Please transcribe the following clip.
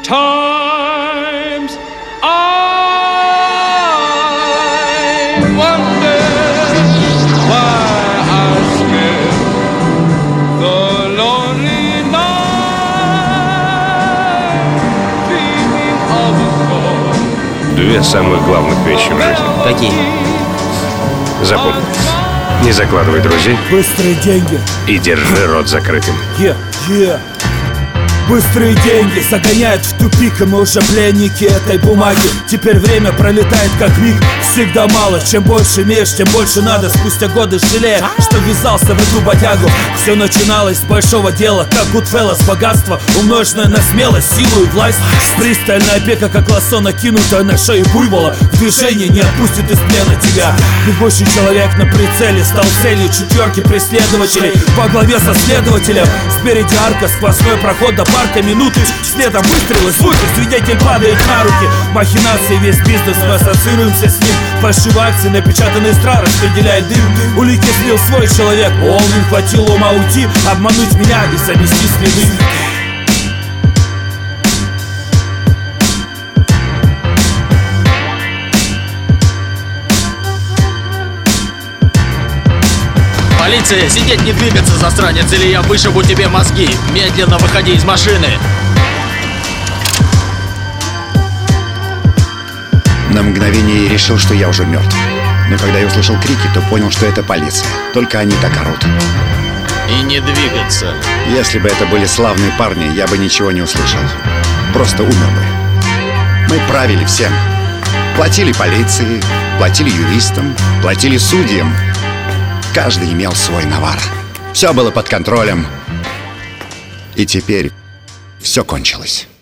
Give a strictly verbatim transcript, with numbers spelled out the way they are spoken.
Times I wonder why I spend the lonely night dreaming of a song. Две самых главных вещи в жизни. Какие? Запомни. Не закладывай друзей Быстрые деньги. и держи рот закрытым. Е, е. Быстрые деньги загоняют в тупик, и мы уже пленники этой бумаги. Теперь время пролетает как миг, всегда мало. Чем больше имеешь, тем больше надо. Спустя годы жалея, что ввязался в эту бодягу. Все начиналось с большого дела, как Goodfellas. Богатство, умноженное на смелость, силу и власть. Пристальная опека, как лассо, накинутая на шею буйвола. В движении не отпустит из плена тебя. Бегущий человек на прицеле стал целью четверки преследователей во главе со следователем. Спереди арка, сквозной проход до парка минуты. Следом выстрелы, звуки, свидетель падает на руки. Махинации, весь бизнес, мы ассоциируемся с ним. Фальшивые акции, напечатанный страх, распределяет дым. Улики слил свой человек, он не хватило ума уйти, обмануть меня и замести следы. Полиция, сидеть, не двигаться, засранец, или я вышибу тебе мозги. Медленно выходи из машины. На мгновение я решил, что я уже мертв. Но когда я услышал крики, то понял, что это полиция. Только они так орут. И не двигаться. Если бы это были славные парни, я бы ничего не услышал. Просто умер бы. Мы правили всем. Платили полиции, платили юристам, платили судьям. Каждый имел свой навар. Все было под контролем. И теперь все кончилось.